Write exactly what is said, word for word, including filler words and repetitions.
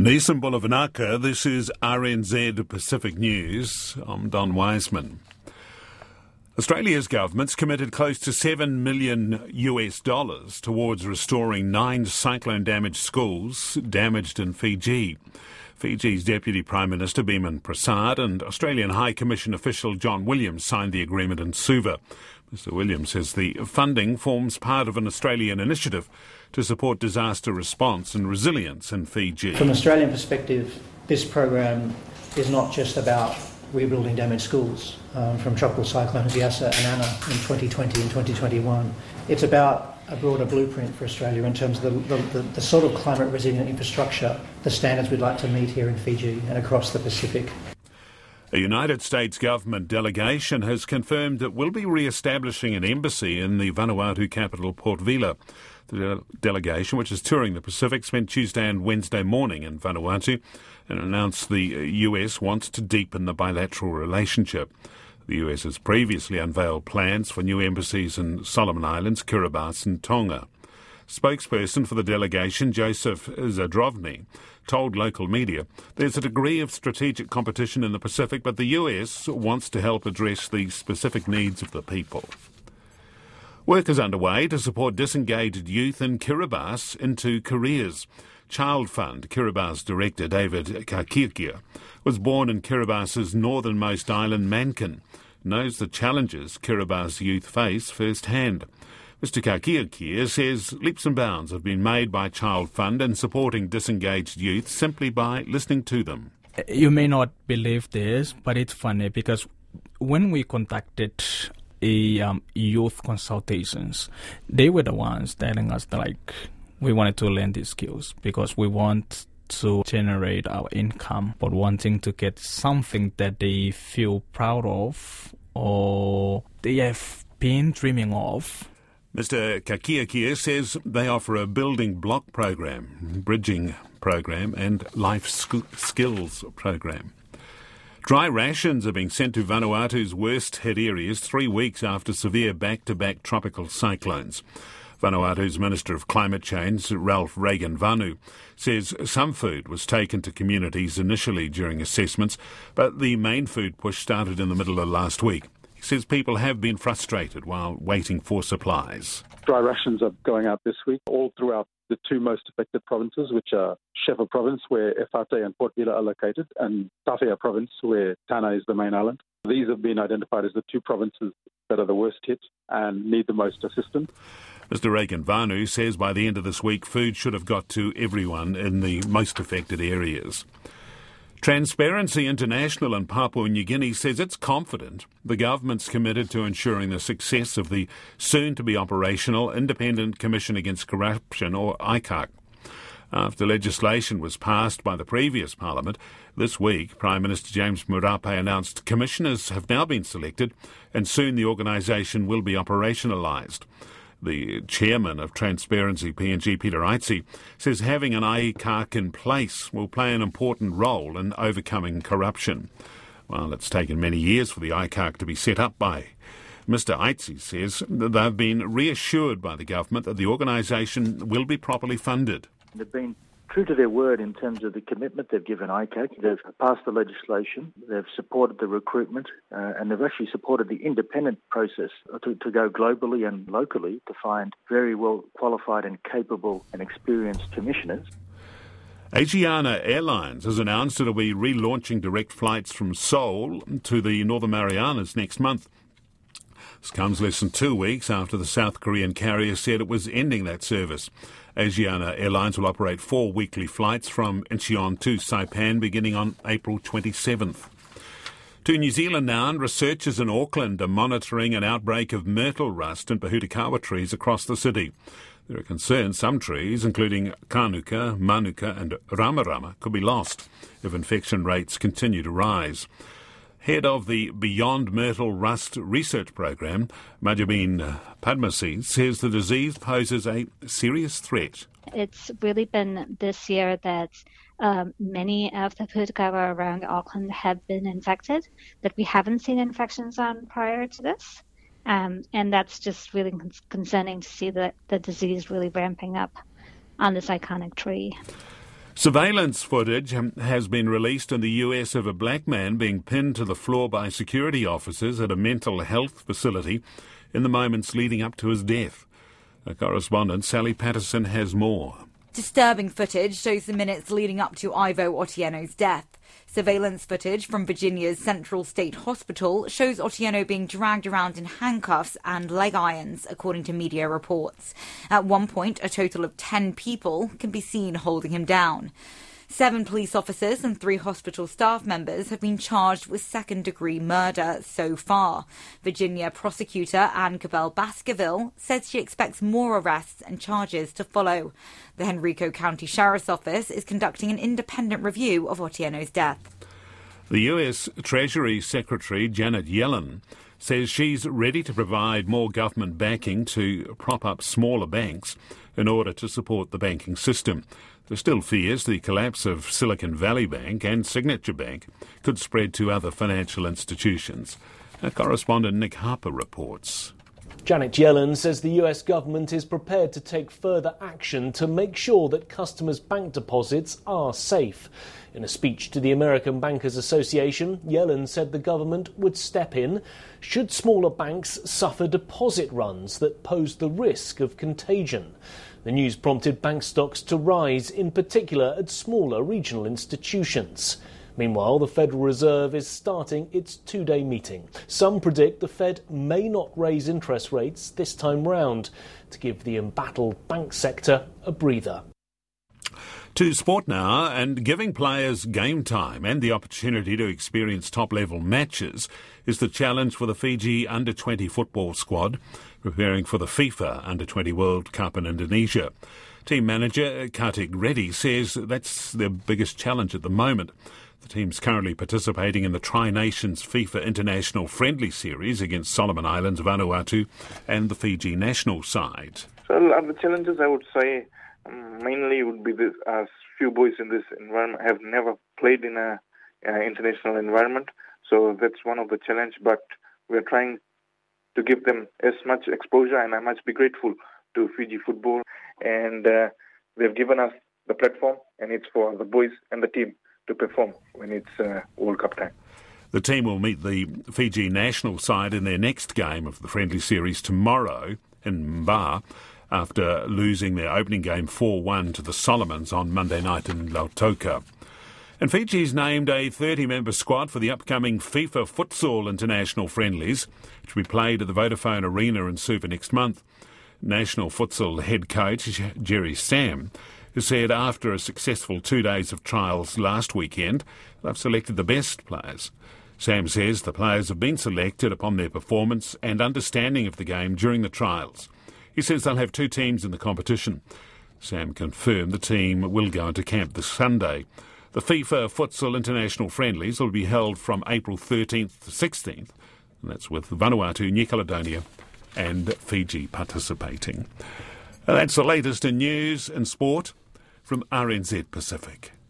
Neeson Bulavanaka, this is R N Z Pacific News. I'm Don Wiseman. Australia's government's committed close to seven million U S dollars towards restoring nine cyclone-damaged schools damaged in Fiji. Fiji's Deputy Prime Minister Biman Prasad and Australian High Commission official John Williams signed the agreement in Suva. Mister Williams says the funding forms part of an Australian initiative to support disaster response and resilience in Fiji. From an Australian perspective, this program is not just about rebuilding damaged schools um, from Tropical Cyclone Biasa and Anna in twenty twenty and twenty twenty-one. It's about a broader blueprint for Australia in terms of the, the, the sort of climate resilient infrastructure, the standards we'd like to meet here in Fiji and across the Pacific. A United States government delegation has confirmed it will be re-establishing an embassy in the Vanuatu capital, Port Vila. The de- delegation, which is touring the Pacific, spent Tuesday and Wednesday morning in Vanuatu and announced the U S wants to deepen the bilateral relationship. The U S has previously unveiled plans for new embassies in Solomon Islands, Kiribati and Tonga. Spokesperson for the delegation, Joseph Zadrovny, told local media there's a degree of strategic competition in the Pacific, but the U S wants to help address the specific needs of the people. Work is underway to support disengaged youth in Kiribati into careers. Child Fund Kiribati director David Kakirkia was born in Kiribati's northernmost island, Mankin, knows the challenges Kiribati youth face firsthand. Mister Kakirkia says leaps and bounds have been made by Child Fund in supporting disengaged youth simply by listening to them. You may not believe this, but it's funny because when we contacted a um, youth consultations, they were the ones telling us that, like, we wanted to learn these skills because we want to generate our income, but wanting to get something that they feel proud of or they have been dreaming of. Mister Kakiakia says they offer a building block program, bridging program and life sk- skills program. Dry rations are being sent to Vanuatu's worst-hit areas three weeks after severe back-to-back tropical cyclones. Vanuatu's Minister of Climate Change, Ralph Reagan-Vanu, says some food was taken to communities initially during assessments, but the main food push started in the middle of last week. He says people have been frustrated while waiting for supplies. Dry rations are going out this week all throughout the two most affected provinces, which are Shefa Province, where Efate and Port Vila are located, and Tawhea Province, where Tana is the main island. These have been identified as the two provinces that are the worst hit and need the most assistance. Mister Reagan-Vanu says by the end of this week, food should have got to everyone in the most affected areas. Transparency International in Papua New Guinea says it's confident the government's committed to ensuring the success of the soon-to-be operational Independent Commission Against Corruption, or I C A C. After legislation was passed by the previous parliament, this week Prime Minister James Marape announced commissioners have now been selected and soon the organisation will be operationalised. The chairman of Transparency P N G, Peter Aitzi, says having an I C A C in place will play an important role in overcoming corruption. While it's taken many years for the I C A C to be set up by Mister Aitzi says that they've been reassured by the government that the organisation will be properly funded. They've been true to their word in terms of the commitment they've given I C A C. They've passed the legislation, they've supported the recruitment, uh, and they've actually supported the independent process to, to go globally and locally to find very well qualified and capable and experienced commissioners. Asiana Airlines has announced it will be relaunching direct flights from Seoul to the Northern Marianas next month. This comes less than two weeks after the South Korean carrier said it was ending that service. Asiana Airlines will operate four weekly flights from Incheon to Saipan beginning on April twenty-seventh. To New Zealand now, and researchers in Auckland are monitoring an outbreak of myrtle rust in Pahutakawa trees across the city. There are concerns some trees, including Kanuka, Manuka and Ramarama, could be lost if infection rates continue to rise. Head of the Beyond Myrtle Rust Research Program, Majabin Padmasi, says the disease poses a serious threat. It's really been this year that um, many of the Pahutakawa around Auckland have been infected, that we haven't seen infections on prior to this. Um, and that's just really con- concerning to see that the disease really ramping up on this iconic tree. Surveillance footage has been released in the U S of a black man being pinned to the floor by security officers at a mental health facility in the moments leading up to his death. Our correspondent Sally Patterson has more. Disturbing footage shows the minutes leading up to Ivo Otieno's death. Surveillance footage from Virginia's Central State Hospital shows Otieno being dragged around in handcuffs and leg irons, according to media reports. At one point, a total of ten people can be seen holding him down. Seven police officers and three hospital staff members have been charged with second-degree murder so far. Virginia prosecutor Ann Cabell Baskerville says she expects more arrests and charges to follow. The Henrico County Sheriff's Office is conducting an independent review of Otieno's death. The U S Treasury Secretary Janet Yellen says she's ready to provide more government backing to prop up smaller banks in order to support the banking system. There still fears the collapse of Silicon Valley Bank and Signature Bank could spread to other financial institutions. Our correspondent Nick Harper reports. Janet Yellen says the U S government is prepared to take further action to make sure that customers' bank deposits are safe. In a speech to the American Bankers Association, Yellen said the government would step in should smaller banks suffer deposit runs that pose the risk of contagion. The news prompted bank stocks to rise, in particular at smaller regional institutions. Meanwhile, the Federal Reserve is starting its two-day meeting. Some predict the Fed may not raise interest rates this time round to give the embattled bank sector a breather. To sport now, and giving players game time and the opportunity to experience top-level matches is the challenge for the Fiji under twenty football squad, preparing for the FIFA under twenty World Cup in Indonesia. Team manager Kartik Reddy says that's their biggest challenge at the moment. The team's currently participating in the Tri-Nations FIFA International Friendly Series against Solomon Islands, Vanuatu and the Fiji national side. So the challenges, I would say, um, mainly would be this, as few boys in this environment have never played in a uh, international environment. So that's one of the challenge, but we're trying to give them as much exposure, and I must be grateful to Fiji football. And uh, they've given us the platform, and it's for the boys and the team to perform when it's uh, World Cup time. The team will meet the Fiji national side in their next game of the friendly series tomorrow in Mba, after losing their opening game four one to the Solomons on Monday night in Lautoka. And Fiji's named a thirty-member squad for the upcoming FIFA Futsal International Friendlies, which will be played at the Vodafone Arena in Suva next month. National Futsal head coach Jerry Sam has said after a successful two days of trials last weekend, they've selected the best players. Sam says the players have been selected upon their performance and understanding of the game during the trials. He says they'll have two teams in the competition. Sam confirmed the team will go into camp this Sunday. The FIFA Futsal International Friendlies will be held from April thirteenth to sixteenth, and that's with Vanuatu, New Caledonia and Fiji participating. And that's the latest in news and sport from R N Z Pacific.